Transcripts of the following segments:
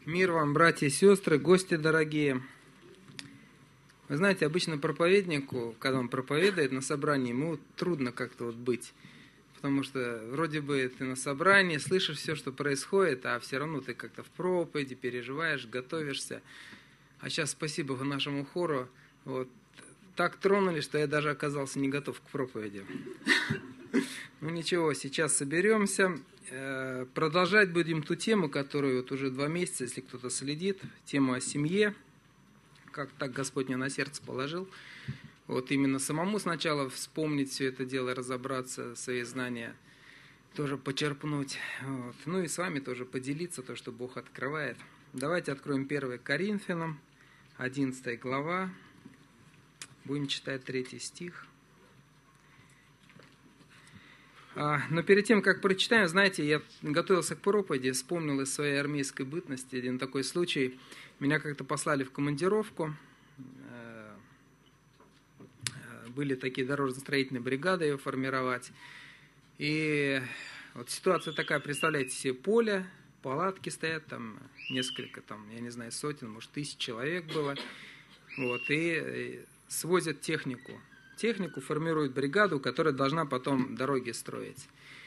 Мир вам, братья и сестры, гости дорогие. Вы знаете, обычно проповеднику, когда он проповедует на собрании, ему трудно как-то быть. Потому что вроде бы ты на собрании, слышишь все, что происходит, а все равно ты как-то в проповеди переживаешь, готовишься. А сейчас спасибо нашему хору. Так тронули, что я даже оказался не готов к проповеди. Ну ничего, сейчас соберемся. Продолжать будем ту тему, которую уже 2 месяца, если кто-то следит, тему о семье, как так Господь мне на сердце положил. Именно самому сначала вспомнить все это дело, разобраться, свои знания тоже почерпнуть. Ну и с вами тоже поделиться, то, что Бог открывает. Давайте откроем 1 Коринфянам, 11 глава, будем читать 3 стих. Но перед тем, как прочитаем, знаете, я готовился к проповеди, вспомнил из своей армейской бытности один такой случай. Меня как-то послали в командировку. Были такие дорожно-строительные бригады ее формировать. И ситуация такая, представляете себе, поле, палатки стоят, там несколько, я не знаю, сотен, может, 1000 человек было. И свозят технику. Технику формирует бригаду, которая должна потом дороги строить.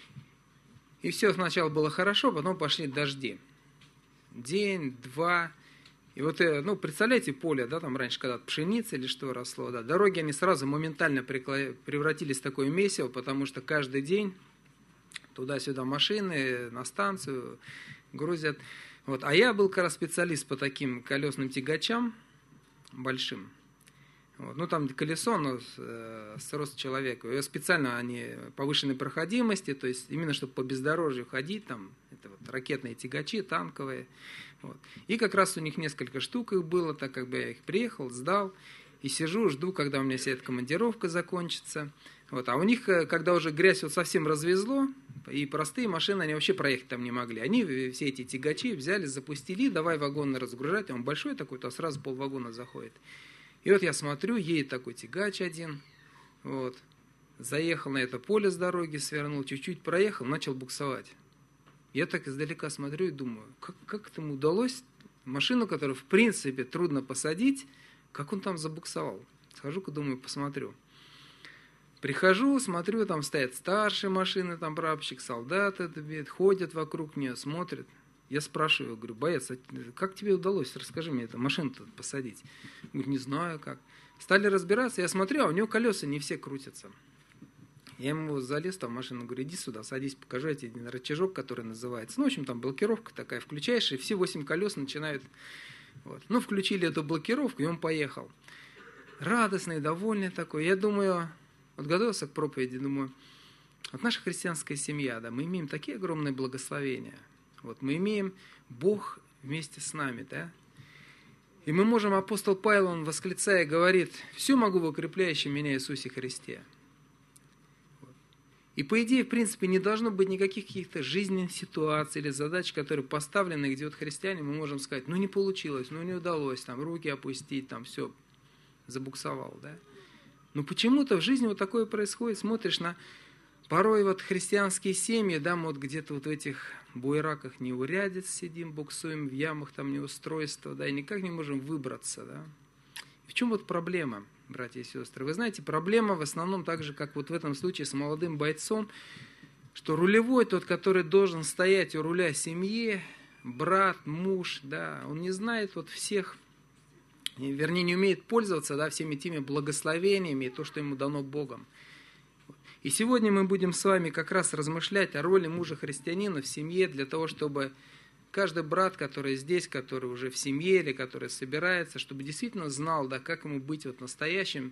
И все сначала было хорошо, потом пошли дожди. День, 2. И представляете, поле, там раньше когда-то пшеница или что росло, дороги, они сразу моментально превратились в такое месиво, потому что каждый день туда-сюда машины на станцию грузят. А я был как раз специалист по таким колесным тягачам большим. Там колесо, но с роста человека. Ее специально они повышенной проходимости, то есть именно чтобы по бездорожью ходить, там это ракетные тягачи, танковые. И как раз у них несколько штук их было, так как бы я их приехал, сдал, и сижу, жду, когда у меня вся эта командировка закончится. А у них, когда уже грязь совсем развезло, и простые машины, они вообще проехать там не могли. Они все эти тягачи взяли, запустили, давай вагоны разгружать, он большой такой, то сразу полвагона заходит. И я смотрю, едет такой тягач один, заехал на это поле с дороги, свернул, чуть-чуть проехал, начал буксовать. Я так издалека смотрю и думаю, как это ему удалось машину, которую в принципе трудно посадить, как он там забуксовал. Схожу-ка, думаю, посмотрю. Прихожу, смотрю, там стоят старшие машины, там прапорщик, солдаты ходят вокруг нее, смотрят. Я спрашиваю, говорю, боец, как тебе удалось, расскажи мне, эту машину-то посадить? Говорит, не знаю как. Стали разбираться, я смотрю, а у него колеса не все крутятся. Я ему залез в машину, говорю, иди сюда, садись, покажу я тебе один рычажок, который называется. В общем, там блокировка такая, включаешь, и все 8 колес начинают. Включили эту блокировку, и он поехал. Радостный, довольный такой. Я думаю, готовился к проповеди, думаю, наша христианская семья, мы имеем такие огромные благословения. Мы имеем Бог вместе с нами, И мы можем, апостол Павел, он восклицая, говорит, все могу в укрепляющем меня Иисусе Христе. И по идее, в принципе, не должно быть никаких каких-то жизненных ситуаций или задач, которые поставлены, где христиане, мы можем сказать, не получилось, не удалось, руки опустить, все, забуксовал, Но почему-то в жизни такое происходит, смотришь на порой христианские семьи, мы где-то в этих буераках неурядиц сидим, буксуем в ямах, неустройства, и никак не можем выбраться, И в чем проблема, братья и сестры? Вы знаете, проблема в основном так же, как в этом случае с молодым бойцом, что рулевой, тот, который должен стоять у руля семьи, брат, муж, он не знает всех, вернее, не умеет пользоваться, всеми теми благословениями и то, что ему дано Богом. И сегодня мы будем с вами как раз размышлять о роли мужа-христианина в семье, для того, чтобы каждый брат, который здесь, который уже в семье или который собирается, чтобы действительно знал, как ему быть настоящим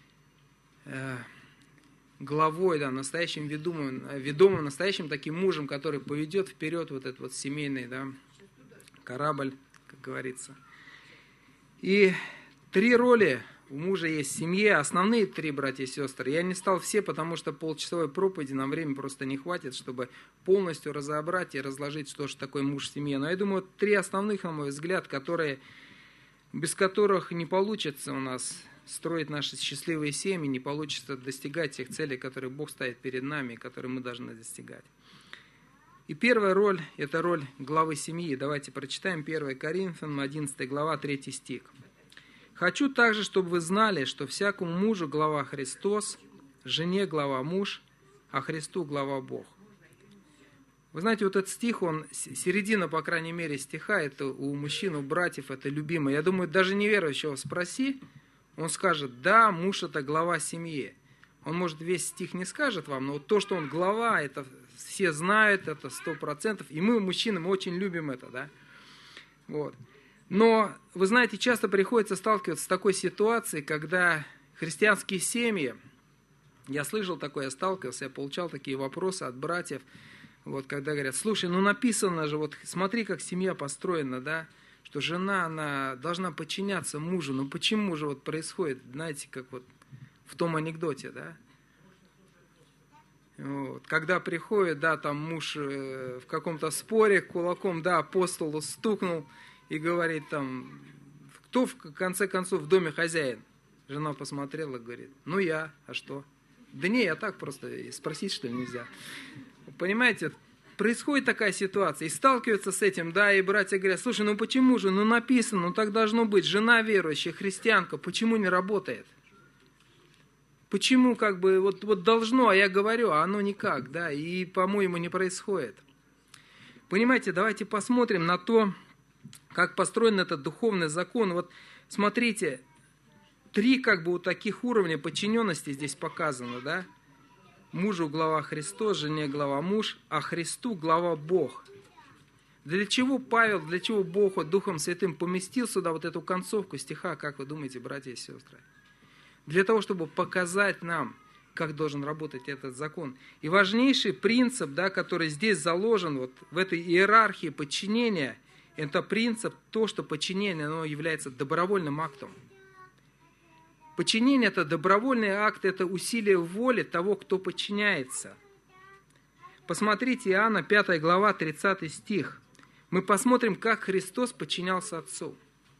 главой, настоящим ведомым, настоящим таким мужем, который поведет вперед этот семейный корабль, как говорится. И 3 роли у мужа есть в семье, основные 3, братья и сестры. Я не стал все, потому что полчасовой проповеди нам времени просто не хватит, чтобы полностью разобрать и разложить, что же такое муж в семье. Но я думаю, 3 основных, на мой взгляд, без которых не получится у нас строить наши счастливые семьи, не получится достигать тех целей, которые Бог ставит перед нами и которые мы должны достигать. И первая роль – это роль главы семьи. Давайте прочитаем 1 Коринфянам, 11 глава, 3 стих. «Хочу также, чтобы вы знали, что всякому мужу глава Христос, жене глава муж, а Христу глава Бог». Вы знаете, вот этот стих, он, середина, по крайней мере, стиха, это у мужчин, у братьев, это любимое. Я думаю, даже неверующего спроси, он скажет, да, муж – это глава семьи. Он, может, весь стих не скажет вам, но вот то, что он глава, это все знают, это 100%. И мы, мужчины, мы очень любим это, да. Вот. Но, вы знаете, часто приходится сталкиваться с такой ситуацией, когда христианские семьи, я слышал такое, я сталкивался, я получал такие вопросы от братьев, вот, когда говорят, слушай, ну написано же, вот смотри, как семья построена, да, что жена, она должна подчиняться мужу, ну почему же вот происходит, знаете, как вот в том анекдоте, да? Вот. Когда приходит, да, там муж в каком-то споре кулаком, да, по столу стукнул и говорит там, кто в конце концов в доме хозяин? Жена посмотрела и говорит, ну я, а что? Да не, я так просто, спросить что ли нельзя. Понимаете, происходит такая ситуация, и сталкиваются с этим, да, и братья говорят, слушай, ну почему же, ну написано, ну так должно быть, жена верующая, христианка, почему не работает? Почему как бы вот должно, а я говорю, а оно никак, да, и, по-моему, не происходит. Понимаете, давайте посмотрим на то, как построен этот духовный закон. Вот смотрите, 3 как бы вот таких уровня подчиненности здесь показано, да. Мужу глава Христос, жене глава муж, а Христу глава Бог. Для чего Павел, для чего Бог вот Духом Святым поместил сюда вот эту концовку стиха, как вы думаете, братья и сестры? Для того, чтобы показать нам, как должен работать этот закон. И важнейший принцип, да, который здесь заложен вот в этой иерархии подчинения, это принцип то, что подчинение оно является добровольным актом. Подчинение – это добровольный акт, это усилие воли того, кто подчиняется. Посмотрите, Иоанна, 5 глава, 30 стих. Мы посмотрим, как Христос подчинялся Отцу.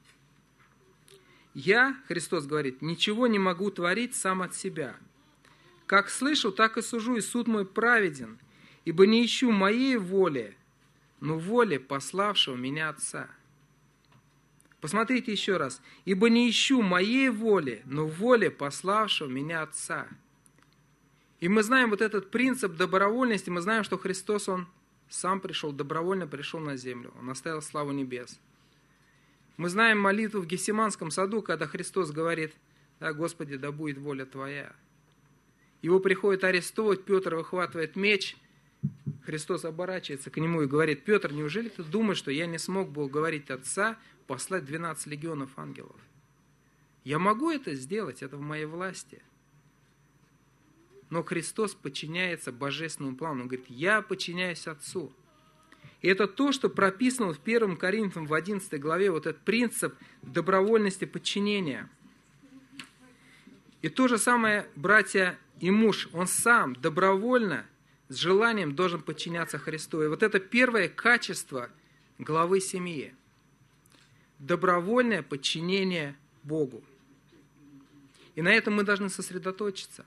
«Я, — Христос говорит, — ничего не могу творить сам от себя. Как слышу, так и сужу, и суд мой праведен, ибо не ищу моей воли, но воли пославшего меня Отца». Посмотрите еще раз. «Ибо не ищу моей воли, но воли пославшего меня Отца». И мы знаем вот этот принцип добровольности, мы знаем, что Христос, Он сам пришел, добровольно пришел на землю. Он оставил славу небес. Мы знаем молитву в Гефсиманском саду, когда Христос говорит, да, Господи, да будет воля Твоя. Его приходит арестовывать, Петр выхватывает меч, Христос оборачивается к нему и говорит, Петр, неужели ты думаешь, что я не смог бы уговорить Отца послать 12 легионов ангелов? Я могу это сделать, это в моей власти. Но Христос подчиняется божественному плану. Он говорит, я подчиняюсь Отцу. И это то, что прописано в 1 Коринфянам в 11 главе, вот этот принцип добровольности подчинения. И то же самое, братья и муж, он сам добровольно, с желанием должен подчиняться Христу. И вот это первое качество главы семьи. Добровольное подчинение Богу. И на этом мы должны сосредоточиться.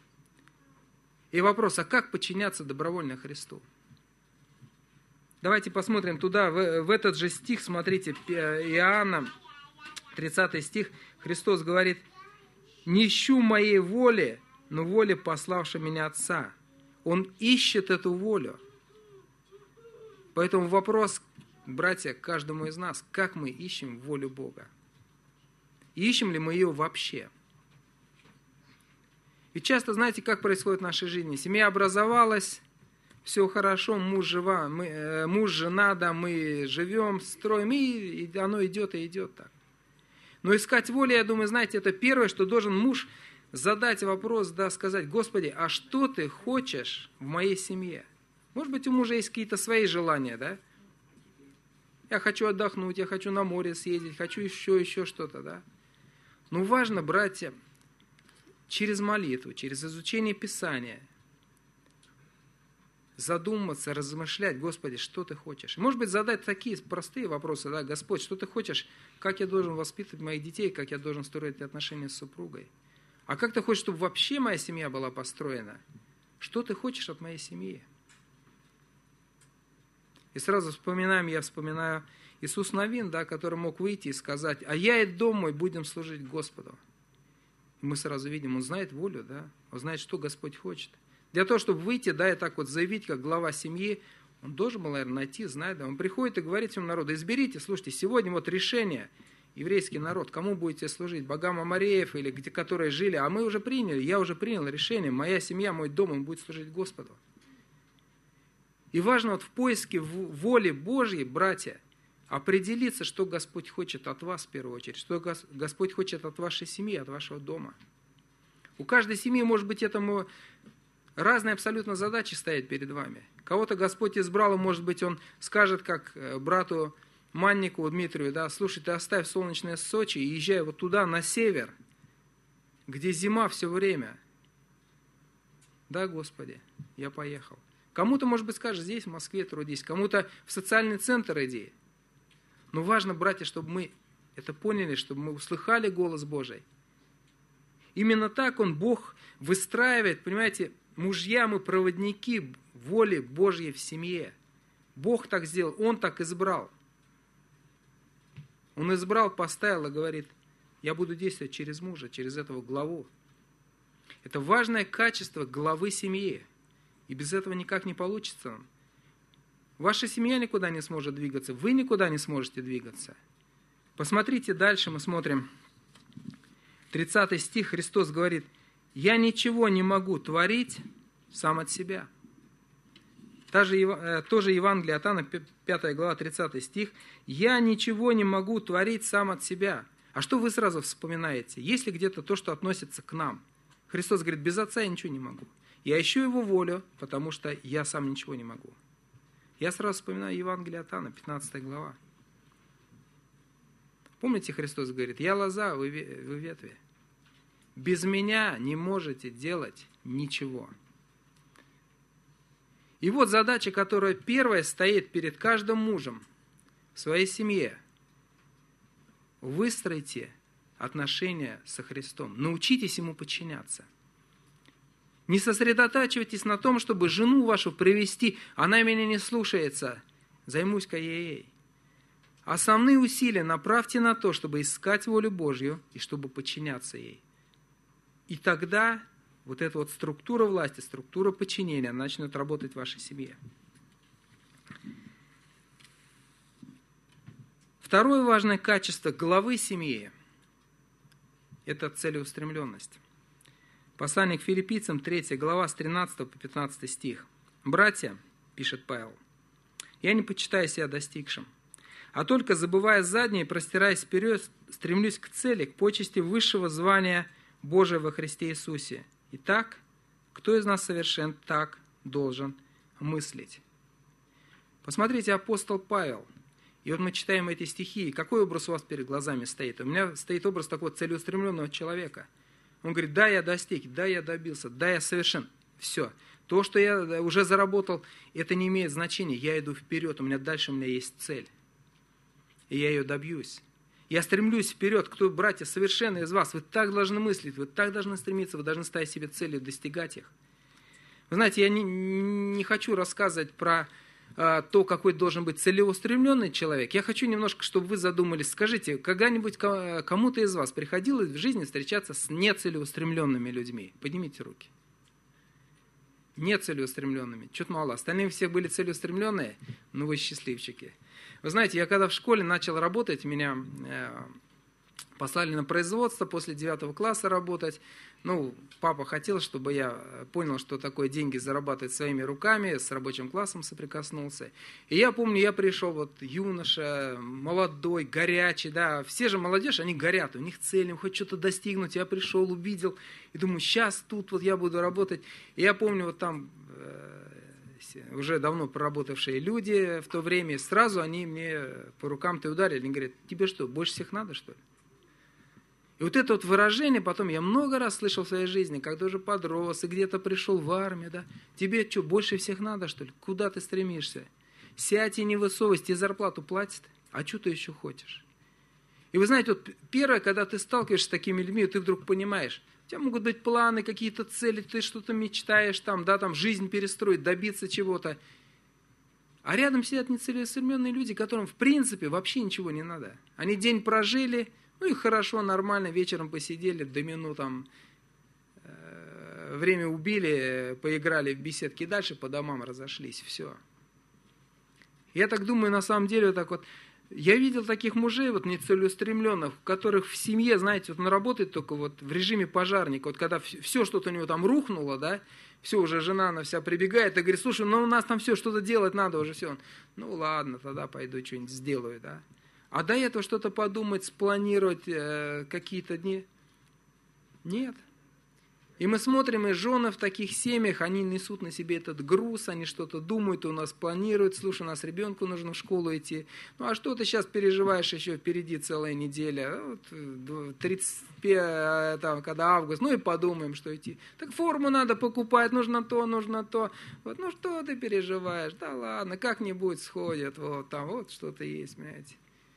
И вопрос, а как подчиняться добровольно Христу? Давайте посмотрим туда, в этот же стих, смотрите, Иоанна, 30 стих, Христос говорит, «Не ищу моей воли, но воли пославшего меня Отца». Он ищет эту волю. Поэтому вопрос, братья, к каждому из нас, как мы ищем волю Бога? И ищем ли мы ее вообще? Ведь часто, знаете, как происходит в нашей жизни? Семья образовалась, все хорошо, муж, жена, да, мы живем, строим, и оно идет и идет так. Но искать волю, я думаю, знаете, это первое, что должен муж задать вопрос, да, сказать, Господи, а что ты хочешь в моей семье? Может быть, у мужа есть какие-то свои желания, да? Я хочу отдохнуть, я хочу на море съездить, хочу еще что-то, да? Но важно, братья, через молитву, через изучение Писания, задуматься, размышлять, Господи, что ты хочешь? Может быть, задать такие простые вопросы, да, Господь, что ты хочешь, как я должен воспитывать моих детей, как я должен строить отношения с супругой? А как ты хочешь, чтобы вообще моя семья была построена? Что ты хочешь от моей семьи? И сразу я вспоминаю Иисус Навин, да, который мог выйти и сказать: а я и дом мой будем служить Господу. И мы сразу видим, он знает волю, да, он знает, что Господь хочет. Для того, чтобы выйти, да, и так вот заявить, как глава семьи, он должен был, наверное, найти, знать, да. Он приходит и говорит всему народу: изберите, слушайте, сегодня вот решение, еврейский народ, кому будете служить, богам амореев или где, которые жили, а мы уже приняли, я уже принял решение, моя семья, мой дом, он будет служить Господу. И важно вот в поиске воли Божьей, братья, определиться, что Господь хочет от вас в первую очередь, что Господь хочет от вашей семьи, от вашего дома. У каждой семьи, может быть, этому разные абсолютно задачи стоят перед вами. Кого-то Господь избрал, и, может быть, Он скажет, как брату Маннику, Дмитрию: да, слушай, ты оставь солнечное Сочи и езжай вот туда, на север, где зима все время. Да, Господи, я поехал. Кому-то, может быть, скажет: здесь, в Москве трудись, кому-то в социальный центр иди. Но важно, братья, чтобы мы это поняли, чтобы мы услыхали голос Божий. Именно так Бог выстраивает, понимаете, мужья мы проводники воли Божьей в семье. Бог так сделал, Он так избрал. Он избрал, поставил и говорит: я буду действовать через мужа, через этого главу. Это важное качество главы семьи. И без этого никак не получится. Ваша семья никуда не сможет двигаться, вы никуда не сможете двигаться. Посмотрите дальше, мы смотрим. 30 стих, Христос говорит: я ничего не могу творить сам от себя. Тоже Евангелие от Иоанна, 5 глава, 30 стих. Я ничего не могу творить сам от себя. А что вы сразу вспоминаете? Есть ли где-то то, что относится к нам? Христос говорит: без Отца я ничего не могу. Я ищу Его волю, потому что я сам ничего не могу. Я сразу вспоминаю Евангелие от Иоанна, 15 глава. Помните, Христос говорит: я лоза, вы ветви. Без меня не можете делать ничего. И вот задача, которая первая стоит перед каждым мужем в своей семье. Выстроите отношения со Христом. Научитесь Ему подчиняться. Не сосредотачивайтесь на том, чтобы жену вашу привести: она меня не слушается, займусь-ка я ей. Основные усилия направьте на то, чтобы искать волю Божью и чтобы подчиняться ей. И тогда вот эта вот структура власти, структура подчинения начнет работать в вашей семье. Второе важное качество главы семьи – это целеустремленность. Послание к Филиппийцам, 3 глава, с 13 по 15 стих. «Братья, — пишет Павел, — я не почитаю себя достигшим, а только, забывая заднее и простираясь вперед, стремлюсь к цели, к почести высшего звания Божия во Христе Иисусе. Итак, кто из нас совершен, так должен мыслить». Посмотрите, апостол Павел. И вот мы читаем эти стихи, и какой образ у вас перед глазами стоит? У меня стоит образ такого целеустремленного человека. Он говорит: да, я достиг, да, я добился, да, я совершен. Все. То, что я уже заработал, это не имеет значения. Я иду вперед, у меня есть цель. И я ее добьюсь. Я стремлюсь вперед. Кто, братья, совершенные из вас, вы так должны мыслить, вы так должны стремиться, вы должны ставить себе цели и достигать их. Вы знаете, я не хочу рассказывать про то, какой должен быть целеустремленный человек. Я хочу немножко, чтобы вы задумались. Скажите, когда-нибудь кому-то из вас приходилось в жизни встречаться с нецелеустремленными людьми? Поднимите руки. Нецелеустремленными. Чуть мало. Остальные все были целеустремленные, но вы счастливчики. Вы знаете, я когда в школе начал работать, меня послали на производство после 9 класса работать. Папа хотел, чтобы я понял, что такое деньги зарабатывать своими руками, с рабочим классом соприкоснулся. И я помню, я пришел, юноша, молодой, горячий, да, все же молодежь, они горят, у них цель, им хоть что-то достигнуть. Я пришел, увидел, и думаю, сейчас тут я буду работать. И я помню, там уже давно проработавшие люди в то время, сразу они мне по рукам-то ударили, они говорят: тебе что, больше всех надо, что ли? И вот это вот выражение потом я много раз слышал в своей жизни, когда уже подрос и где-то пришел в армию, да, тебе что, больше всех надо, что ли? Куда ты стремишься? Сядь и не высовывайся, тебе зарплату платят, а что ты еще хочешь? И вы знаете, вот первое, когда ты сталкиваешься с такими людьми, ты вдруг понимаешь, у тебя могут быть планы, какие-то цели, ты что-то мечтаешь, там жизнь перестроить, добиться чего-то. А рядом сидят нецелеустремленные люди, которым в принципе вообще ничего не надо. Они день прожили, ну и хорошо, нормально, вечером посидели, домино там, время убили, поиграли в беседки, и дальше по домам разошлись, все. Я так думаю, на самом деле, вот так вот, я видел таких мужей, вот нецелеустремленных, у которых в семье, знаете, вот он работает только вот в режиме пожарника, вот когда все что-то у него там рухнуло, да, все, уже жена, она вся прибегает и говорит, слушай, ну у нас там все, что-то делать надо уже, все. Ну ладно, тогда пойду что-нибудь сделаю, да. А до этого что-то подумать, спланировать какие-то дни? Нет. И мы смотрим, и жены в таких семьях, они несут на себе этот груз, они что-то думают, у нас планируют, слушай, у нас ребенку нужно в школу идти. Ну а что ты сейчас переживаешь, еще впереди целая неделя, вот, 35, там, когда август, ну и подумаем, что идти. Так форму надо покупать, нужно то. Вот, ну что ты переживаешь, да ладно, как-нибудь сходит, вот там вот что-то есть, понимаете.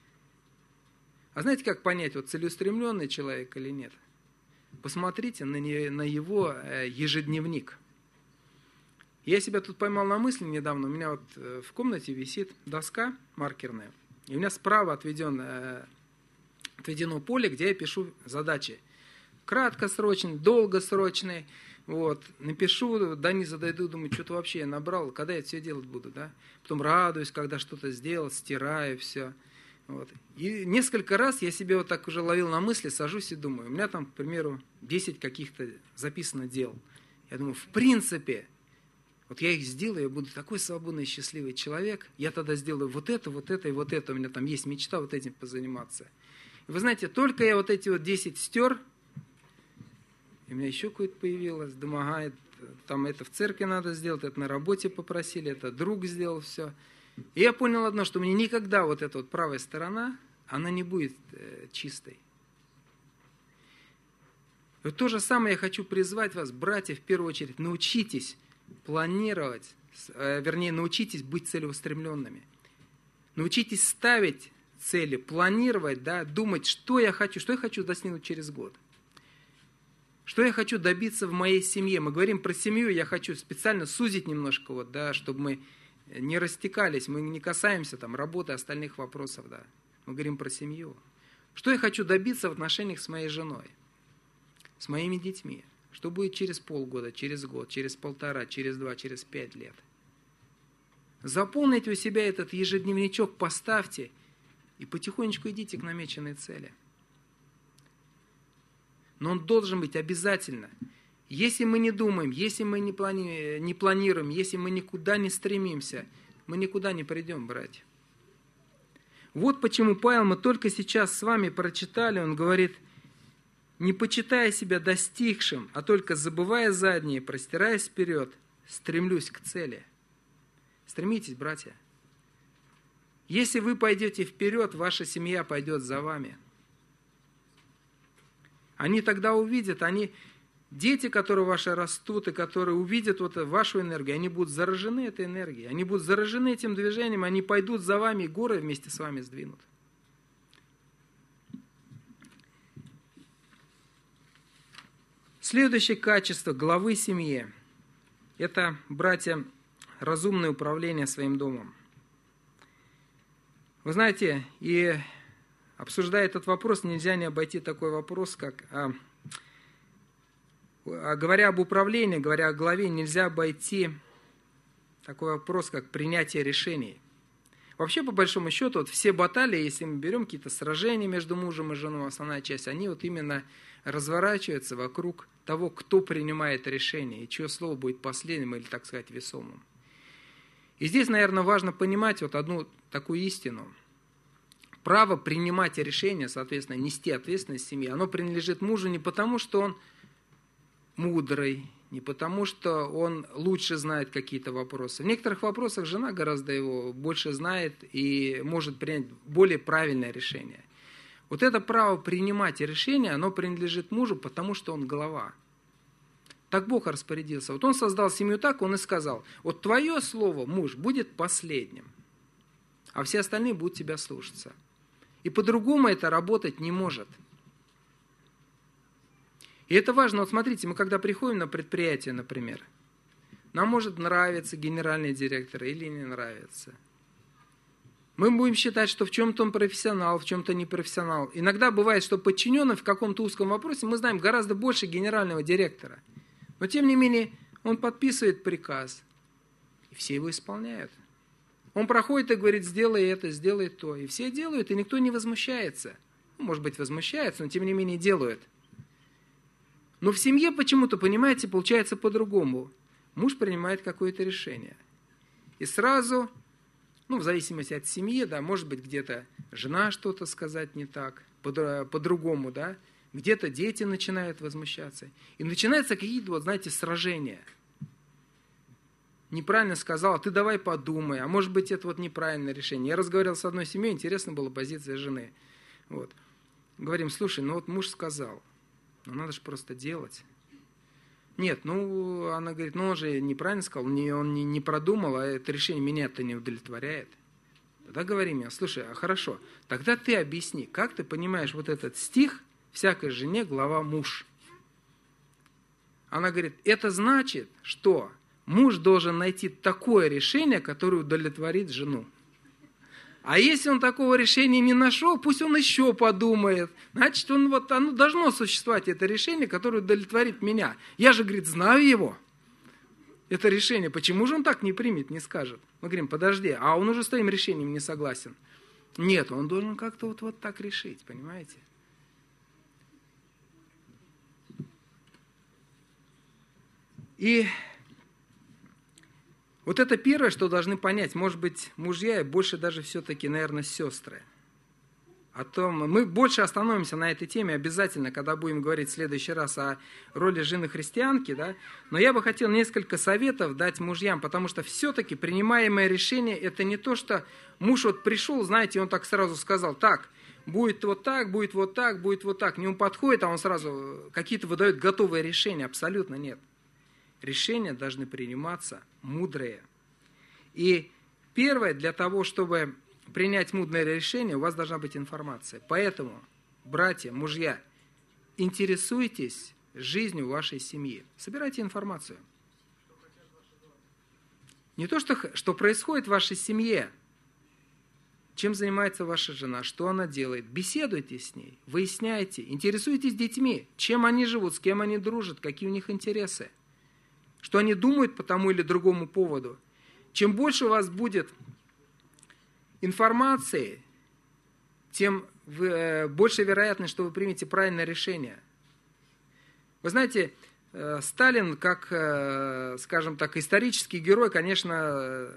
А знаете, как понять, вот целеустремленный человек или нет? Посмотрите на его ежедневник. Я себя тут поймал на мысли недавно. У меня вот в комнате висит доска маркерная. И у меня справа отведено поле, где я пишу задачи. Краткосрочные, долгосрочные. Вот. Напишу, до низа дойду, думаю, что-то вообще я набрал. Когда я это все делать буду, да? Потом радуюсь, когда что-то сделал, стираю все. Вот. И несколько раз я себе вот так уже ловил на мысли, сажусь и думаю, у меня там, к примеру, 10 каких-то записано дел. Я думаю, в принципе, вот я их сделаю, я буду такой свободный и счастливый человек, я тогда сделаю вот это и вот это, у меня там есть мечта вот этим позаниматься. И вы знаете, только я вот эти вот 10 стер, и у меня еще какое-то появилось, домогает, там это в церкви надо сделать, это на работе попросили, это друг сделал все. И я понял одно, что мне никогда вот эта вот правая сторона, она не будет чистой. И вот то же самое я хочу призвать вас, братья, в первую очередь, научитесь планировать, научитесь быть целеустремленными. Научитесь ставить цели, планировать, да, думать, что я хочу достигнуть через год. Что я хочу добиться в моей семье. Мы говорим про семью, я хочу специально сузить немножко, вот, да, чтобы мы не растекались, мы не касаемся там работы, остальных вопросов, да. Мы говорим про семью. Что я хочу добиться в отношениях с моей женой, с моими детьми? Что будет через полгода, через год, через 1,5, через 2, через 5 лет? Заполните у себя этот ежедневничок, поставьте и потихонечку идите к намеченной цели. Но он должен быть обязательно. Если мы не думаем, если мы не планируем, если мы никуда не стремимся, мы никуда не придем, братья. Вот почему Павел, мы только сейчас с вами прочитали, он говорит, не почитая себя достигшим, а только забывая заднее, простираясь вперед, стремлюсь к цели. Стремитесь, братья. Если вы пойдете вперед, ваша семья пойдет за вами. Они тогда увидят, дети, которые ваши растут, и которые увидят вот вашу энергию, они будут заражены этой энергией, они будут заражены этим движением, они пойдут за вами, и горы вместе с вами сдвинут. Следующее качество главы семьи – это, братья, разумное управление своим домом. Вы знаете, и обсуждая этот вопрос, нельзя не обойти такой вопрос, как... Говоря об управлении, говоря о главе, нельзя обойти такой вопрос, как принятие решений. Вообще, по большому счету, вот все баталии, если мы берем какие-то сражения между мужем и женой, основная часть, они вот именно разворачиваются вокруг того, кто принимает решение, и чье слово будет последним или, так сказать, весомым. И здесь, наверное, важно понимать вот одну такую истину. Право принимать решения, соответственно, нести ответственность в семье, оно принадлежит мужу не потому, что он мудрый, не потому, что он лучше знает какие-то вопросы. В некоторых вопросах жена гораздо его больше знает и может принять более правильное решение. Вот это право принимать решения, оно принадлежит мужу, потому что он глава. Так Бог распорядился. Вот он создал семью так, он и сказал, вот твое слово, муж, будет последним, а все остальные будут тебя слушаться. И по-другому это работать не может. И это важно. Вот смотрите, мы когда приходим на предприятие, например, нам может нравиться генеральный директор или не нравится. Мы будем считать, что в чем-то он профессионал, в чем-то не профессионал. Иногда бывает, что подчиненный в каком-то узком вопросе, мы знаем гораздо больше генерального директора. Но тем не менее, он подписывает приказ, и все его исполняют. Он проходит и говорит, сделай это, сделай то. И все делают, и никто не возмущается. Может быть, возмущается, но тем не менее делают. Но в семье почему-то, понимаете, получается по-другому. Муж принимает какое-то решение. И сразу, в зависимости от семьи, да, может быть, где-то жена что-то сказать не так, по-другому, да, где-то дети начинают возмущаться. И начинаются какие-то, сражения. Неправильно сказал, а ты давай подумай, а может быть, это неправильное решение. Я разговаривал с одной семьей, интересно была позиция жены. Говорим, слушай, муж сказал, надо же просто делать. Нет, она говорит, он же неправильно сказал, он не продумал, а это решение меня-то не удовлетворяет. Тогда говорим, слушай, хорошо, тогда ты объясни, как ты понимаешь этот стих, всякой жене глава муж. Она говорит, это значит, что муж должен найти такое решение, которое удовлетворит жену. А если он такого решения не нашел, пусть он еще подумает. Значит, оно должно существовать, это решение, которое удовлетворит меня. Я же, говорит, знаю его, это решение. Почему же он так не примет, не скажет? Мы говорим, подожди, а он уже с твоим решением не согласен. Нет, он должен как-то вот так решить, понимаете? И это первое, что должны понять, может быть, мужья и больше даже все-таки, наверное, сестры. Мы больше остановимся на этой теме обязательно, когда будем говорить в следующий раз о роли жены христианки, да? Но я бы хотел несколько советов дать мужьям, потому что все-таки принимаемое решение, это не то, что муж пришел, знаете, он так сразу сказал, так, будет вот так, будет вот так, будет вот так. Не он подходит, а он сразу какие-то выдает готовые решения, абсолютно нет. Решения должны приниматься мудрые. И первое, для того, чтобы принять мудрое решение, у вас должна быть информация. Поэтому, братья, мужья, интересуйтесь жизнью вашей семьи. Собирайте информацию. Не то, что происходит в вашей семье, чем занимается ваша жена, что она делает. Беседуйте с ней, выясняйте, интересуйтесь детьми, чем они живут, с кем они дружат, какие у них интересы. Что они думают по тому или другому поводу. Чем больше у вас будет информации, тем больше вероятность, что вы примете правильное решение. Вы знаете, Сталин, как, скажем так, исторический герой, конечно,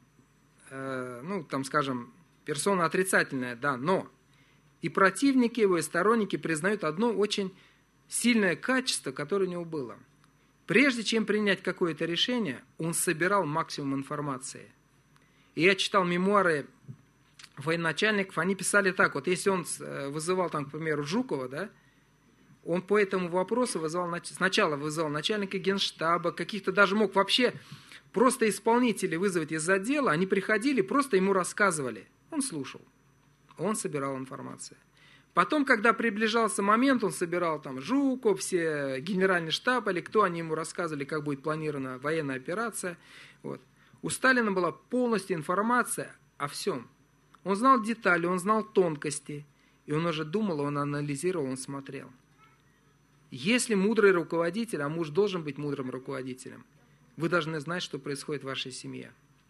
персона отрицательная, да, но и противники его, и сторонники признают одно очень сильное качество, которое у него было. Прежде чем принять какое-то решение, он собирал максимум информации. И я читал мемуары военачальников, они писали так, если он вызывал, к примеру, Жукова, да, он по этому вопросу сначала вызывал начальника генштаба, каких-то даже мог вообще просто исполнителей вызвать из отдела, они приходили, просто ему рассказывали. Он слушал, он собирал информацию. Потом, когда приближался момент, он собирал Жуков, все генеральный штаб, или кто, они ему рассказывали, как будет планирована военная операция. У Сталина была полностью информация о всем. Он знал детали, он знал тонкости, и он уже думал, он анализировал, он смотрел. Если мудрый руководитель, а муж должен быть мудрым руководителем, вы должны знать, что происходит в вашей семье.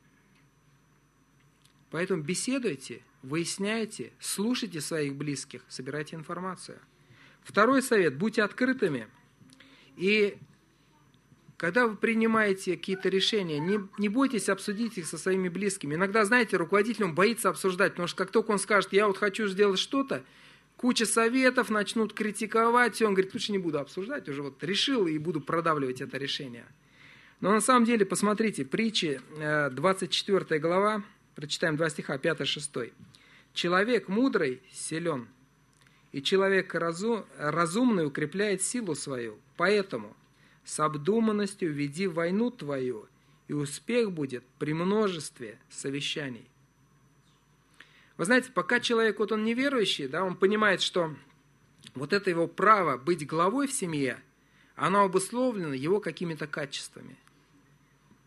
Поэтому беседуйте, выясняйте, слушайте своих близких, собирайте информацию. Второй совет – будьте открытыми. И когда вы принимаете какие-то решения, не бойтесь обсудить их со своими близкими. Иногда, знаете, руководитель боится обсуждать, потому что как только он скажет, я хочу сделать что-то, куча советов, начнут критиковать, и он говорит, лучше не буду обсуждать, уже решил и буду продавливать это решение. Но на самом деле, посмотрите, притчи, 24 глава, прочитаем 2 стиха, 5-6. «Человек мудрый силен, и человек разумный укрепляет силу свою. Поэтому с обдуманностью веди войну твою, и успех будет при множестве совещаний». Вы знаете, пока человек, он неверующий, да, он понимает, что это его право быть главой в семье, оно обусловлено его какими-то качествами.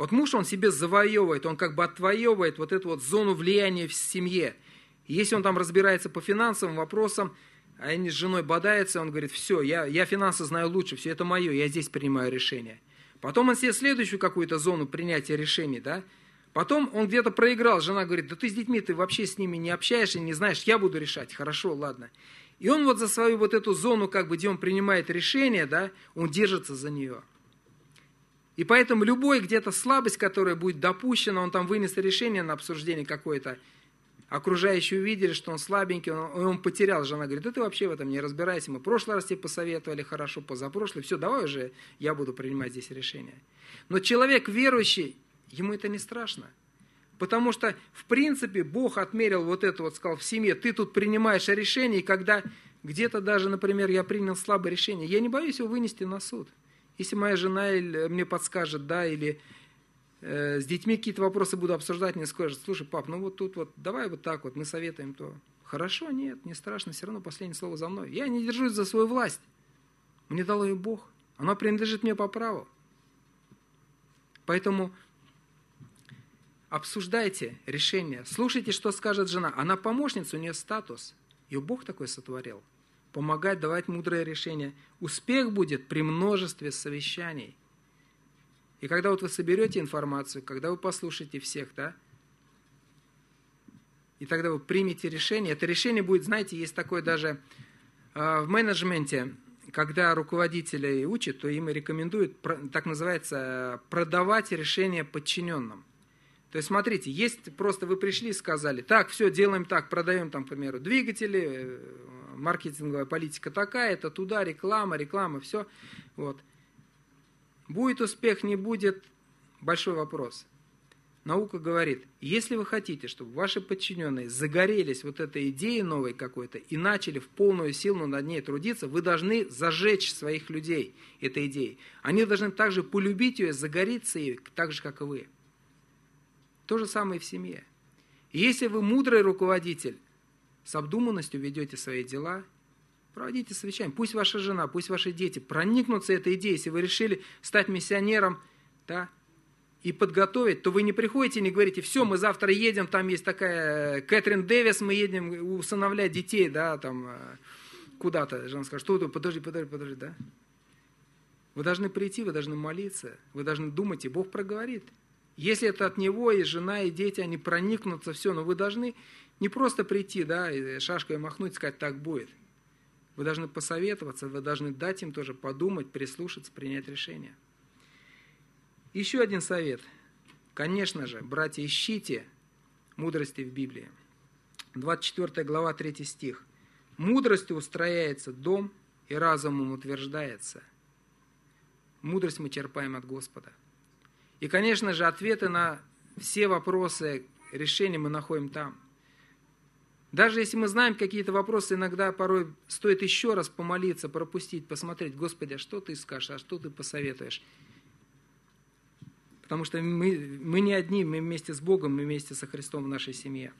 Вот муж, он себе завоевывает, он как бы отвоевывает вот эту вот зону влияния в семье. И если он там разбирается по финансовым вопросам, а они с женой бодаются, он говорит, все, я финансы знаю лучше, все это мое, я здесь принимаю решение. Потом он себе следующую какую-то зону принятия решений, да, потом он где-то проиграл, жена говорит, да ты с детьми, ты вообще с ними не общаешься, не знаешь, я буду решать, хорошо, ладно. И он вот за свою вот эту зону, как бы, где он принимает решение, да, он держится за нее. И поэтому любой где-то слабость, которая будет допущена, он там вынес решение на обсуждение какое-то, окружающие увидели, что он слабенький, он потерял. Жена говорит, да ты вообще в этом не разбирайся, мы в прошлый раз тебе посоветовали хорошо, позапрошлый, все, давай уже я буду принимать здесь решение. Но человек верующий, ему это не страшно. Потому что, в принципе, Бог отмерил вот это вот, сказал, в семье, ты тут принимаешь решение, и когда где-то даже, например, я принял слабое решение, я не боюсь его вынести на суд. Если моя жена мне подскажет, да, или с детьми какие-то вопросы буду обсуждать, мне скажет, слушай, пап, ну вот тут вот, давай вот так вот, мы советуем то. Хорошо, нет, не страшно, все равно последнее слово за мной. Я не держусь за свою власть. Мне дал ее Бог. Она принадлежит мне по праву. Поэтому обсуждайте решение, слушайте, что скажет жена. Она помощница, у нее статус. Ее Бог такой сотворил. Помогать, давать мудрое решение. Успех будет при множестве совещаний. И когда вот вы соберете информацию, когда вы послушаете всех, да, и тогда вы примете решение, это решение будет, знаете, есть такое даже в менеджменте, когда руководителей учат, то им рекомендуют, так называется, продавать решения подчиненным. То есть, смотрите, есть просто вы пришли и сказали, так, все, делаем так, продаем там, к примеру, двигатели, маркетинговая политика такая, это туда, реклама, все. Вот. Будет успех, не будет, большой вопрос. Наука говорит, если вы хотите, чтобы ваши подчиненные загорелись вот этой идеей новой какой-то и начали в полную силу над ней трудиться, вы должны зажечь своих людей этой идеей. Они должны также полюбить ее, загореться ей, так же, как и вы. То же самое и в семье. И если вы мудрый руководитель, с обдуманностью ведете свои дела, проводите совещания. Пусть ваша жена, пусть ваши дети проникнутся этой идеей. Если вы решили стать миссионером, да, и подготовить, то вы не приходите и не говорите, все, мы завтра едем, там есть такая Кэтрин Дэвис, мы едем усыновлять детей, да, там куда-то. Жена скажет, что ты, подожди, да. Вы должны прийти, вы должны молиться, вы должны думать, и Бог проговорит. Если это от Него, и жена, и дети, они проникнутся, все, но вы должны не просто прийти, да, и шашкой махнуть, сказать, так будет. Вы должны посоветоваться, вы должны дать им тоже подумать, прислушаться, принять решение. Еще один совет. Конечно же, братья, ищите мудрости в Библии. 24 глава, 3 стих. «Мудростью устрояется дом, и разумом утверждается». Мудрость мы черпаем от Господа. И, конечно же, ответы на все вопросы, решения мы находим там. Даже если мы знаем какие-то вопросы, иногда порой стоит еще раз помолиться, пропустить, посмотреть, Господи, а что Ты скажешь, а что Ты посоветуешь? Потому что мы не одни, мы вместе с Богом, мы вместе со Христом в нашей семье.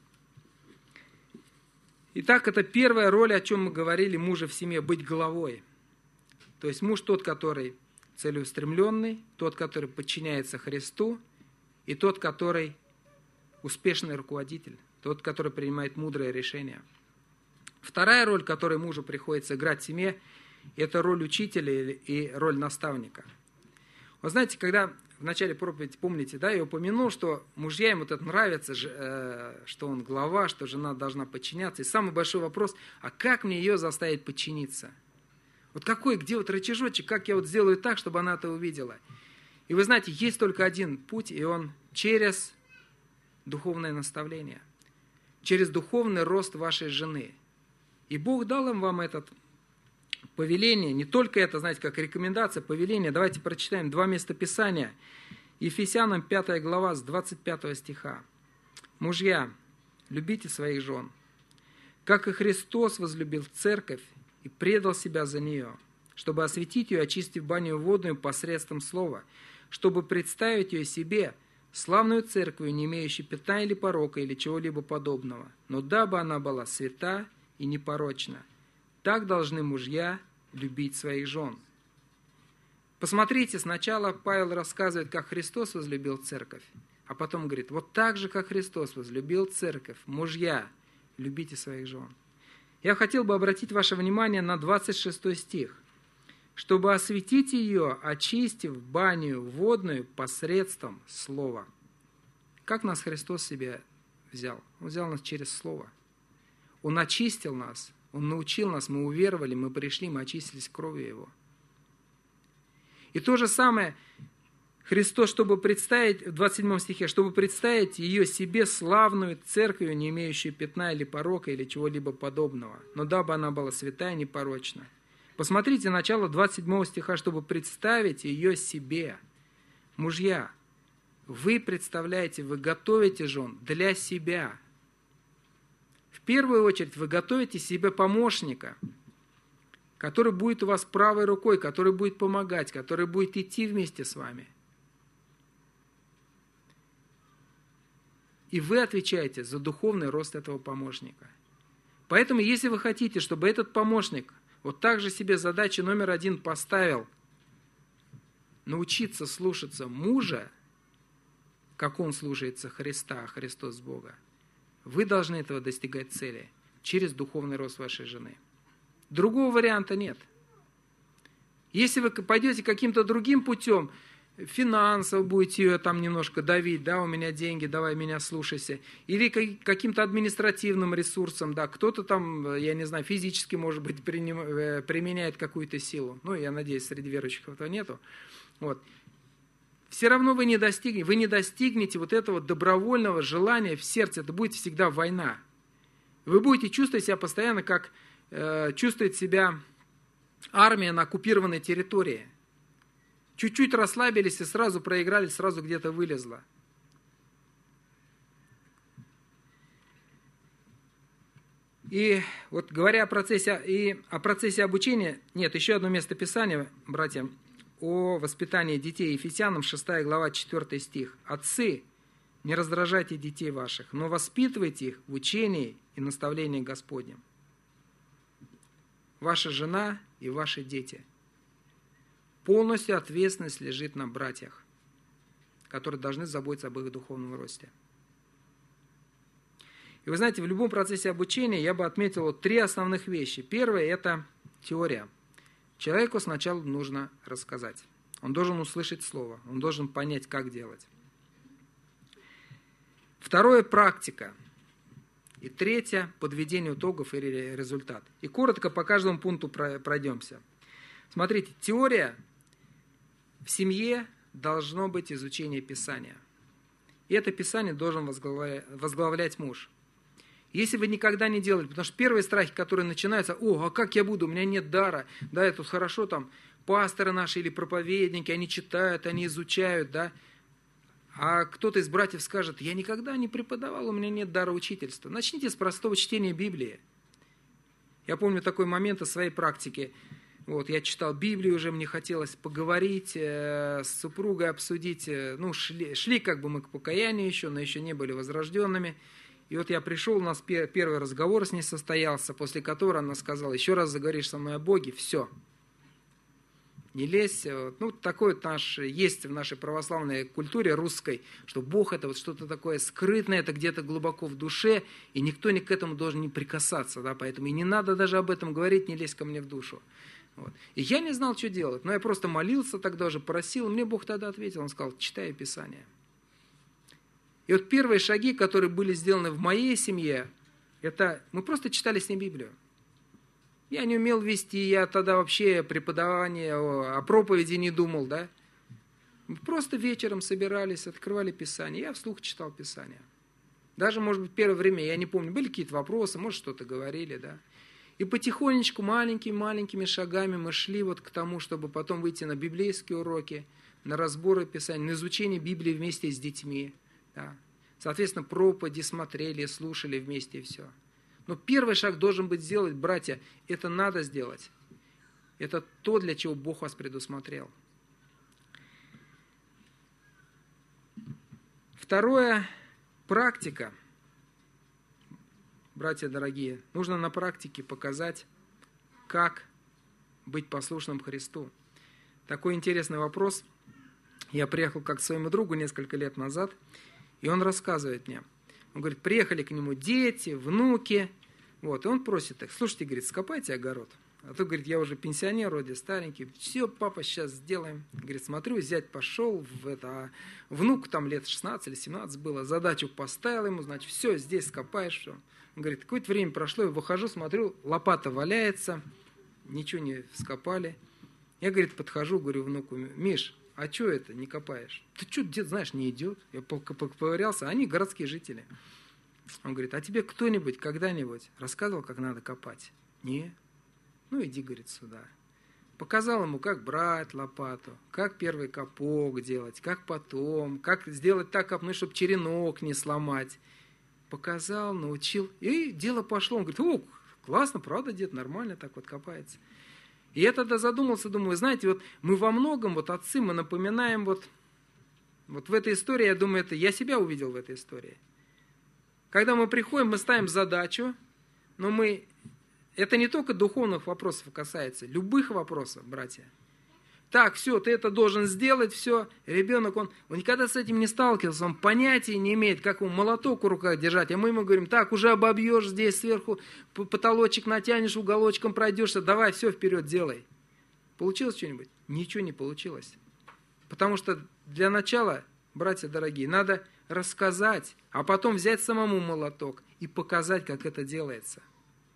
Итак, это первая роль, о чем мы говорили, мужа в семье, быть головой. То есть муж тот, который целеустремленный, тот, который подчиняется Христу, и тот, который успешный руководитель, тот, который принимает мудрые решения. Вторая роль, которую мужу приходится играть в семье, это роль учителя и роль наставника. Вы знаете, когда в начале проповеди, помните, да, я упомянул, что мужьям вот это нравится, что он глава, что жена должна подчиняться. И самый большой вопрос, а как мне ее заставить подчиниться? Вот какой, где вот рычажочек, как я вот сделаю так, чтобы она это увидела? И вы знаете, есть только один путь, и он через духовное наставление, через духовный рост вашей жены. И Бог дал вам это повеление, не только это, знаете, как рекомендация, повеление. Давайте прочитаем 2 местописания. Ефесянам 5 глава с 25 стиха. «Мужья, любите своих жен, как и Христос возлюбил церковь и предал себя за нее, чтобы осветить ее, очистив баню водную посредством слова, чтобы представить ее себе славную церковью, не имеющей пятна или порока, или чего-либо подобного, но дабы она была свята и непорочна. Так должны мужья любить своих жен». Посмотрите, сначала Павел рассказывает, как Христос возлюбил церковь, а потом говорит, вот так же, как Христос возлюбил церковь, мужья, любите своих жен. Я хотел бы обратить ваше внимание на 26 стих. Чтобы осветить ее, очистив баню водную посредством слова. Как нас Христос себе взял? Он взял нас через слово. Он очистил нас, Он научил нас, мы уверовали, мы пришли, мы очистились кровью Его. И то же самое Христос, чтобы представить, в 27 стихе, чтобы представить ее себе славную церковью, не имеющую пятна или порока, или чего-либо подобного, но дабы она была святая и непорочна. Посмотрите начало 27 стиха, чтобы представить ее себе. Мужья, вы представляете, вы готовите жен для себя. В первую очередь вы готовите себе помощника, который будет у вас правой рукой, который будет помогать, который будет идти вместе с вами. И вы отвечаете за духовный рост этого помощника. Поэтому, если вы хотите, чтобы этот помощник вот так же себе задачу номер 1 поставил, научиться слушаться мужа, как он слушается Христа, а Христос Бога, вы должны этого достигать цели через духовный рост вашей жены. Другого варианта нет. Если вы пойдете каким-то другим путем, финансово будете ее там немножко давить, да, у меня деньги, давай меня слушайся, или каким-то административным ресурсом, да, кто-то там, я не знаю, физически, может быть, применяет какую-то силу, ну, я надеюсь, среди верующих этого нету, вот. Все равно вы не достигнете вот этого добровольного желания в сердце, это будет всегда война. Вы будете чувствовать себя постоянно, как чувствует себя армия на оккупированной территории. Чуть-чуть расслабились и сразу проиграли, сразу где-то вылезло. И вот говоря о процессе обучения, нет, еще одно место Писания, братья, о воспитании детей. Ефесянам 6 глава 4 стих. «Отцы, не раздражайте детей ваших, но воспитывайте их в учении и наставлении Господнем». Ваша жена и ваши дети. Полностью ответственность лежит на братьях, которые должны заботиться об их духовном росте. И вы знаете, в любом процессе обучения я бы отметил вот 3 основных вещи. Первое – это теория. Человеку сначала нужно рассказать. Он должен услышать слово, он должен понять, как делать. Второе – практика. И третье – подведение итогов или результат. И коротко по каждому пункту пройдемся. Смотрите, теория в семье должно быть изучение Писания. И это Писание должен возглавлять муж. Если вы никогда не делали, потому что первые страхи, которые начинаются, а как я буду, у меня нет дара, да, это хорошо, там, пасторы наши или проповедники, они читают, они изучают, да, а кто-то из братьев скажет, я никогда не преподавал, у меня нет дара учительства. Начните с простого чтения Библии. Я помню такой момент из своей практики. Вот, я читал Библию, уже мне хотелось поговорить с супругой, обсудить, шли как бы мы к покаянию еще, но еще не были возрожденными. И вот я пришел, у нас первый разговор с ней состоялся, после которого она сказала, еще раз заговоришь со мной о Боге, все. Не лезь. Такой вот есть в нашей православной культуре русской, что Бог это вот что-то такое скрытное, это где-то глубоко в душе, и никто к этому должен не прикасаться, да, поэтому и не надо даже об этом говорить, не лезь ко мне в душу. Вот. И я не знал, что делать, но я просто молился тогда уже, просил, мне Бог тогда ответил, Он сказал, читай Писание. И вот первые шаги, которые были сделаны в моей семье, это мы просто читали с ней Библию. Я не умел вести, я тогда вообще преподавание, о проповеди не думал, да. Мы просто вечером собирались, открывали Писание, я вслух читал Писание. Даже, может быть, первое время, я не помню, были какие-то вопросы, может, что-то говорили, да. И потихонечку, маленькими шагами мы шли вот к тому, чтобы потом выйти на библейские уроки, на разборы Писания, на изучение Библии вместе с детьми. Да. Соответственно, проповеди смотрели, слушали вместе и все. Но первый шаг должен быть сделать, братья, это надо сделать. Это то, для чего Бог вас предусмотрел. Второе, практика. Братья дорогие, нужно на практике показать, как быть послушным Христу. такой интересный вопрос. Я приехал как к своему другу несколько лет назад, и он рассказывает мне. Он говорит, приехали к нему дети, внуки, вот, и он просит их, слушайте, говорит, скопайте огород. А то, говорит, я уже пенсионер, вроде старенький, все, папа, сейчас сделаем. Говорит, смотрю, зять пошел в это, а внуку там лет 16 или 17 было, задачу поставил ему, значит, все, здесь скопаешь, все. Он говорит, какое-то время прошло, я выхожу, смотрю, лопата валяется, ничего не скопали. Я, говорит, подхожу, говорю внуку, Миш, а что это не копаешь? Ты что, дед, знаешь, не идет. Я поковырялся, они городские жители. Он говорит, а тебе кто-нибудь когда-нибудь рассказывал, как надо копать? Не. Ну, иди, говорит, сюда. Показал ему, как брать лопату, как первый копок делать, как потом, как сделать так копнуть, чтобы черенок не сломать. Показал, научил, и дело пошло. Он говорит, о, классно, правда, дед, нормально так вот копается. И я тогда задумался, думаю, знаете, вот мы во многом, вот отцы, мы напоминаем вот в этой истории, я думаю, это я себя увидел в этой истории. Когда мы приходим, мы ставим задачу, но это не только духовных вопросов касается, любых вопросов, братья. Так, все, ты это должен сделать, все. Ребенок, он никогда с этим не сталкивался, он понятия не имеет, как ему молоток в руках держать. А мы ему говорим, так, уже обобьешь здесь сверху, потолочек натянешь, уголочком пройдешься, давай, все, вперед делай. Получилось что-нибудь? Ничего не получилось. Потому что для начала, братья дорогие, надо рассказать, а потом взять самому молоток и показать, как это делается.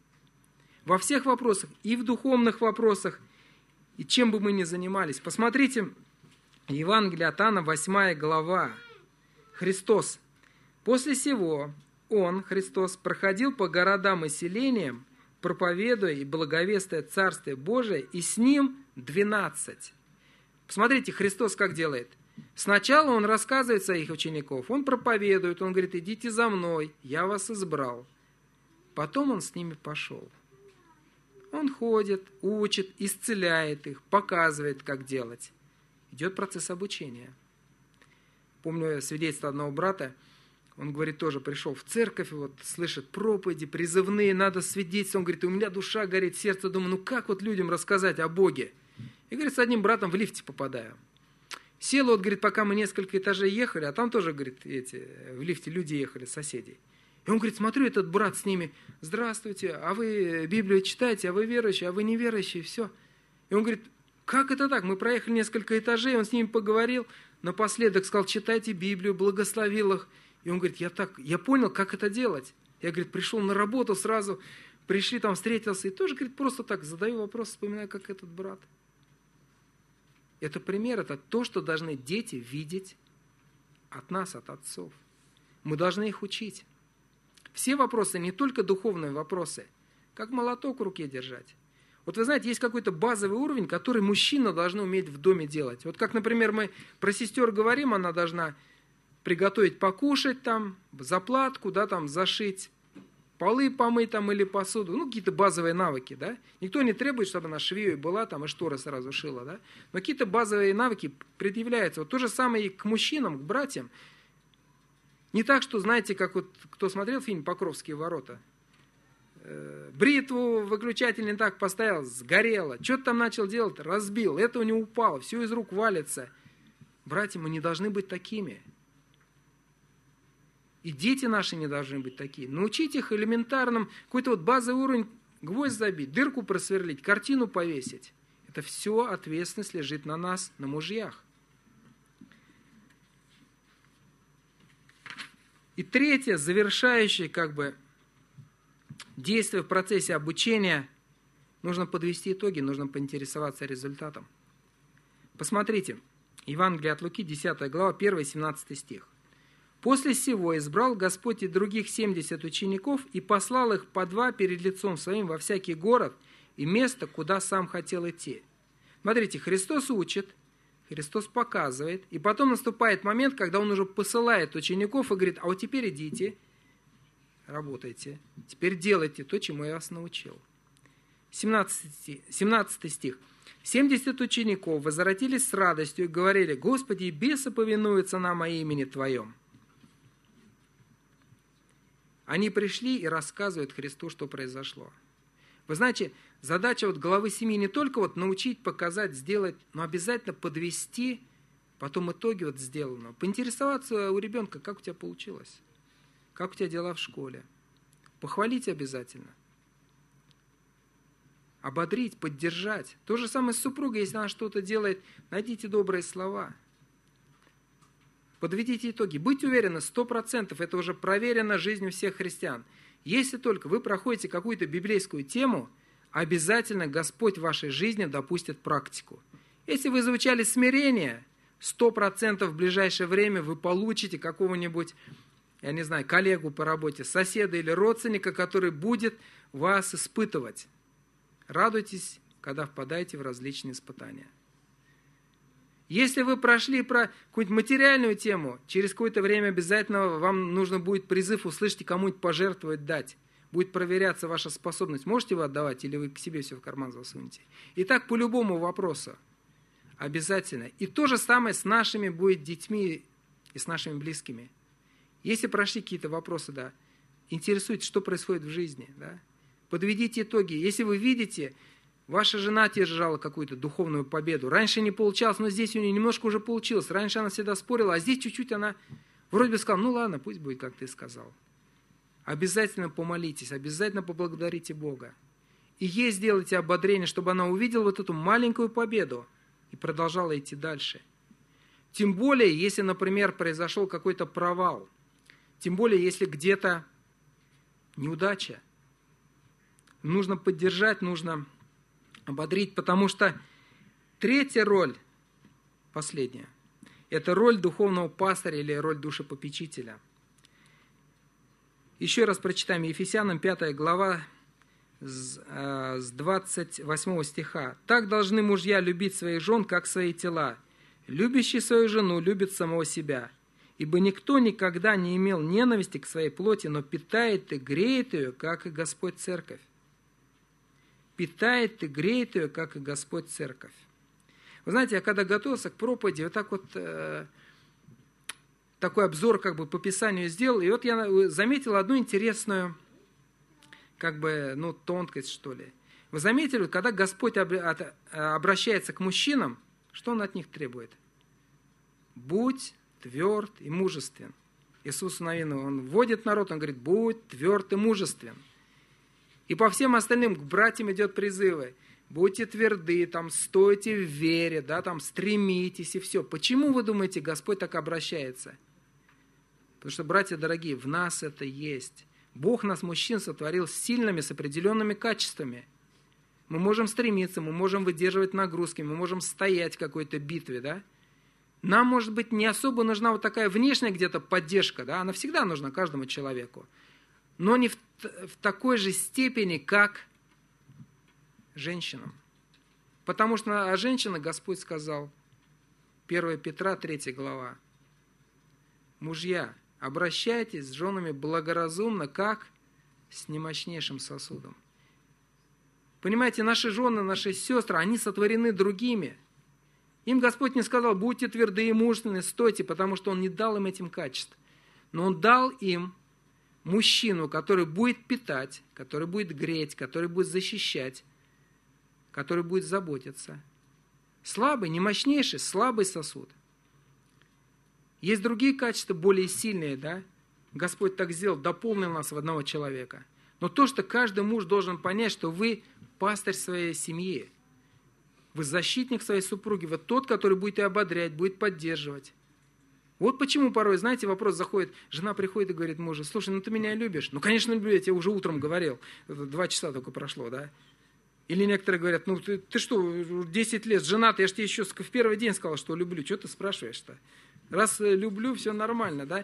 Во всех вопросах, и в духовных вопросах, и чем бы мы ни занимались. Посмотрите, Евангелие от Иоанна, 8 глава. Христос. После сего Он, Христос, проходил по городам и селениям, проповедуя и благовествуя Царствие Божие, и с Ним 12. Посмотрите, Христос как делает. Сначала Он рассказывает своих учеников, Он проповедует, Он говорит, идите за Мной, я вас избрал. Потом Он с ними пошел. Он ходит, учит, исцеляет их, показывает, как делать. Идет процесс обучения. Помню свидетельство одного брата, он говорит, тоже пришел в церковь, вот слышит проповеди, призывные, надо свидетельствовать. Он говорит, у меня душа горит, сердце, думаю, ну как вот людям рассказать о Боге? И, говорит, с одним братом в лифте попадаю. Сел, вот, говорит, пока мы несколько этажей ехали, а там тоже, говорит, в лифте люди ехали, соседи. И он говорит, смотрю, этот брат с ними, здравствуйте, а вы Библию читаете, а вы верующие, а вы неверующие, все. И он говорит, как это так? Мы проехали несколько этажей, он с ними поговорил, напоследок сказал, читайте Библию, благословил их. И он говорит, я понял, как это делать. Я, говорит, пришел на работу сразу, пришли там, встретился, и тоже, говорит, просто так задаю вопрос, вспоминаю, как этот брат. Это пример, это то, что должны дети видеть от нас, от отцов. Мы должны их учить. Все вопросы, не только духовные вопросы, как молоток в руке держать. Вот вы знаете, есть какой-то базовый уровень, который мужчина должен уметь в доме делать. Вот как, например, мы про сестер говорим, она должна приготовить покушать там, заплатку, да, там, зашить, полы помыть там или посуду, ну, какие-то базовые навыки, да. Никто не требует, чтобы она швеей была там и шторы сразу шила, да. Но какие-то базовые навыки предъявляются. Вот то же самое и к мужчинам, к братьям. Не так, что, знаете, как вот, кто смотрел фильм «Покровские ворота», бритву выключатель не так поставил, сгорело, что-то там начал делать, разбил, это у него упало, все из рук валится. Братья, мы не должны быть такими. И дети наши не должны быть такие. Научить их элементарным, какой-то вот базовый уровень, гвоздь забить, дырку просверлить, картину повесить. Это все ответственность лежит на нас, на мужьях. И третье, завершающее действие в процессе обучения, нужно подвести итоги, нужно поинтересоваться результатом. Посмотрите, Евангелие от Луки, 10 глава, 1-17 стих. «После сего избрал Господь и других 70 учеников и послал их по 2 перед лицом своим во всякий город и место, куда сам хотел идти». Смотрите, Христос учит, Христос показывает, и потом наступает момент, когда Он уже посылает учеников и говорит, а вот теперь идите, работайте, теперь делайте то, чему я вас научил. 17 стих. 70 учеников возвратились с радостью и говорили, Господи, и бесы повинуются нам о имени Твоем. Они пришли и рассказывают Христу, что произошло. Вы знаете, задача вот главы семьи не только вот научить, показать, сделать, но обязательно подвести потом итоги вот сделанного. Поинтересоваться у ребенка, как у тебя получилось, как у тебя дела в школе. Похвалить обязательно. Ободрить, поддержать. То же самое с супругой, если она что-то делает, найдите добрые слова. Подведите итоги. Будьте уверены, 100% это уже проверено жизнью всех христиан. Если только вы проходите какую-то библейскую тему, обязательно Господь в вашей жизни допустит практику. Если вы изучали смирение, 100% в ближайшее время вы получите какого-нибудь, я не знаю, коллегу по работе, соседа или родственника, который будет вас испытывать. Радуйтесь, когда впадаете в различные испытания. Если вы прошли про какую-нибудь материальную тему, через какое-то время обязательно вам нужно будет призыв услышать и кому-нибудь пожертвовать, дать. Будет проверяться ваша способность. Можете вы отдавать или вы к себе все в карман засунете? И так по любому вопросу. Обязательно. И то же самое с нашими будет детьми и с нашими близкими. Если прошли какие-то вопросы, да, интересуйтесь, что происходит в жизни, да, подведите итоги. Если вы видите, ваша жена одержала какую-то духовную победу, раньше не получалось, но здесь у нее немножко уже получилось, раньше она всегда спорила, а здесь чуть-чуть она вроде бы сказала, ну ладно, пусть будет, как ты сказал. Обязательно помолитесь, обязательно поблагодарите Бога. И ей сделайте ободрение, чтобы она увидела вот эту маленькую победу и продолжала идти дальше. Тем более, если, например, произошел какой-то провал, тем более, если где-то неудача, нужно поддержать, нужно ободрить, потому что третья роль, последняя, это роль духовного пастыря или роль душепопечителя. Еще раз прочитаем Ефесянам 5 глава с 28 стиха. «Так должны мужья любить своих жен, как свои тела. Любящий свою жену любит самого себя. Ибо никто никогда не имел ненависти к своей плоти, но питает и греет ее, как и Господь церковь». Питает и греет ее, как и Господь церковь. Вы знаете, я когда готовился к проповеди, вот так вот такой обзор как бы по Писанию сделал, и вот я заметил одну интересную как бы, тонкость, что ли. Вы заметили, когда Господь обращается к мужчинам, что Он от них требует? Будь тверд и мужествен. Иисус Навину, Он вводит народ, Он говорит, будь тверд и мужествен. И по всем остальным к братьям идет призывы. Будьте тверды, стойте в вере, стремитесь и все. Почему, вы думаете, Господь так обращается? Потому что, братья дорогие, в нас это есть. Бог нас, мужчин, сотворил сильными, с определенными качествами. Мы можем стремиться, мы можем выдерживать нагрузки, мы можем стоять в какой-то битве, да? Нам, может быть, не особо нужна вот такая внешняя где-то поддержка, да? Она всегда нужна каждому человеку. Но не в такой же степени, как женщинам. Потому что о женщинах Господь сказал, 1 Петра, 3 глава, «Мужья, обращайтесь с женами благоразумно, как с немощнейшим сосудом». Понимаете, наши жены, наши сестры, они сотворены другими. Им Господь не сказал, будьте тверды и мужественны, стойте, потому что Он не дал им этим качеств. Но Он дал им мужчину, который будет питать, который будет греть, который будет защищать, который будет заботиться. Слабый, не мощнейший, слабый сосуд. Есть другие качества, более сильные, да? Господь так сделал, дополнил нас в одного человека. Но то, что каждый муж должен понять, что вы пастырь своей семьи, вы защитник своей супруги, вы тот, который будет ее ободрять, будет поддерживать. Вот почему порой, знаете, вопрос заходит, жена приходит и говорит мужу, слушай, ты меня любишь? Ну, конечно, люблю, я тебе уже утром говорил, 2 часа только прошло, да? Или некоторые говорят, ты что, 10 лет женат, я же тебе еще в первый день сказал, что люблю, что ты спрашиваешь-то? Раз люблю, все нормально, да?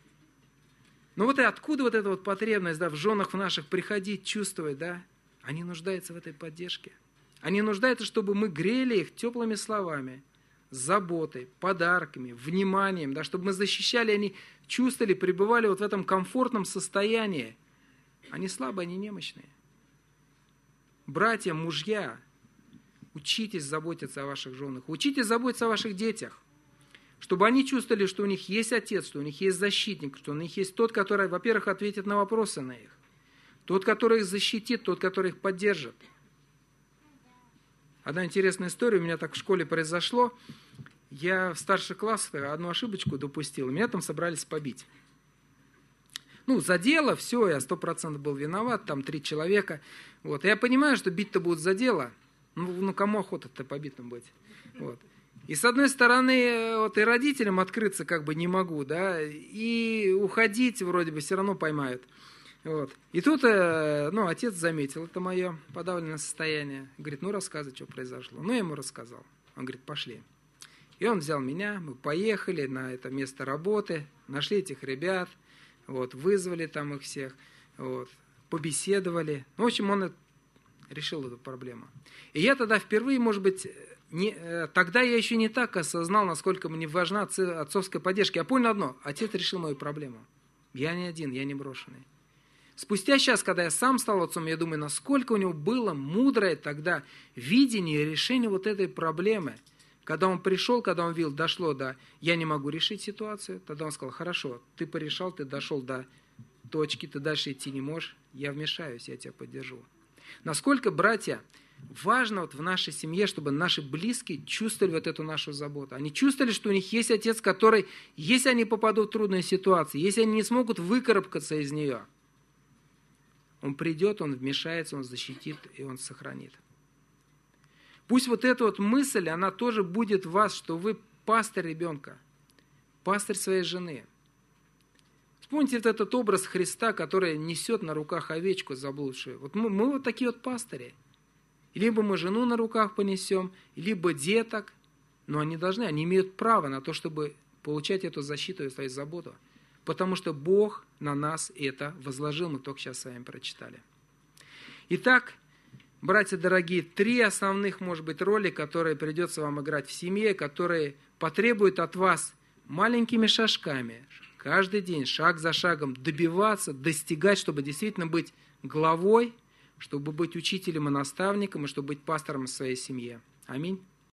Но вот и откуда вот эта вот потребность, да, в женах в наших приходить, чувствовать, да? Они нуждаются в этой поддержке. Они нуждаются, чтобы мы грели их теплыми словами, заботой, подарками, вниманием, да, чтобы мы защищали, они чувствовали, пребывали вот в этом комфортном состоянии. Они слабые, они немощные. Братья, мужья, учитесь заботиться о ваших женах, учитесь заботиться о ваших детях, чтобы они чувствовали, что у них есть отец, что у них есть защитник, что у них есть тот, который, во-первых, ответит на вопросы на их, Тот, который их защитит, тот, который их поддержит. Одна интересная история у меня так в школе произошло. Я в старших классах одну ошибочку допустил, меня там собрались побить. За дело, все, я 100% был виноват, там 3 человека. Вот. Я понимаю, что бить-то будут за дело. Кому охота-то побитым быть? Вот. И с одной стороны, и родителям открыться не могу, да, и уходить вроде бы все равно поймают. Вот. И тут, отец заметил это мое подавленное состояние. Говорит, рассказывай, что произошло. Я ему рассказал. Он говорит, пошли. И он взял меня, мы поехали на это место работы, нашли этих ребят, вызвали там их всех, побеседовали. В общем, он решил эту проблему. И я тогда впервые, может быть, тогда я еще не так осознал, насколько мне важна отцовская поддержка. Я понял одно, отец решил мою проблему. Я не один, я не брошенный. Спустя сейчас, когда я сам стал отцом, я думаю, насколько у него было мудрое тогда видение и решение этой проблемы. Когда он пришел, когда он видел, дошло до «я не могу решить ситуацию», тогда он сказал, хорошо, ты порешал, ты дошел до точки, ты дальше идти не можешь, я вмешаюсь, я тебя поддержу. Насколько, братья, важно в нашей семье, чтобы наши близкие чувствовали эту нашу заботу. Они чувствовали, что у них есть отец, который, если они попадут в трудную ситуацию, если они не смогут выкарабкаться из нее, он придет, он вмешается, он защитит и он сохранит. Пусть эта мысль, она тоже будет в вас, что вы пастырь ребенка, пастырь своей жены. Вспомните этот образ Христа, который несет на руках овечку заблудшую. Мы такие пастыри. Либо мы жену на руках понесем, либо деток, но они имеют право на то, чтобы получать эту защиту и свою заботу. Потому что Бог на нас это возложил, мы только сейчас с вами прочитали. Итак, братья дорогие, 3 основных, может быть, роли, которые придется вам играть в семье, которые потребуют от вас маленькими шажками, каждый день, шаг за шагом, добиваться, достигать, чтобы действительно быть главой, чтобы быть учителем и наставником, и чтобы быть пастором в своей семье. Аминь.